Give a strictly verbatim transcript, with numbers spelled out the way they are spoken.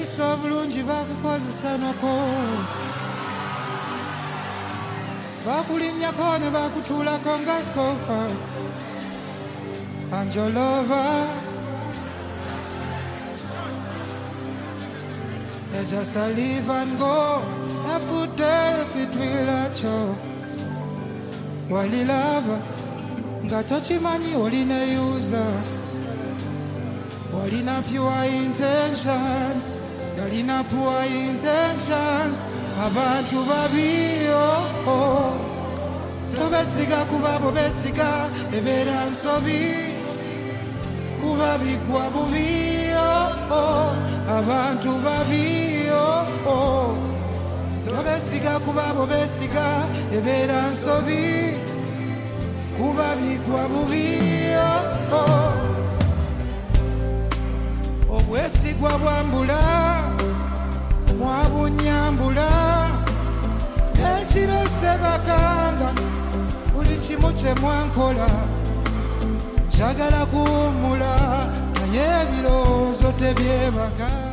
so bulungi bakukozesa noko bakulinnyako ne bakutuulako nga sofa and your lover they just a leave and go every day if it will at you wali lava nga tokimanyi olina user walina pure intentions yalina poor intentions abantu babi oh, oh. Tobesiga kuba bobesiga ebeera nsobi kuba bigwa bubi oh, oh. Abantu babi oh, oh. Tobesiga kuba bobesiga ebeera nsobi kuba bigwa bubi oh, oh. Obwesigwa bwambula mwabunyambula ekirese bakanga buli kimu kye mwankola njagala kuwummula naye ebirowoozo tebyebaka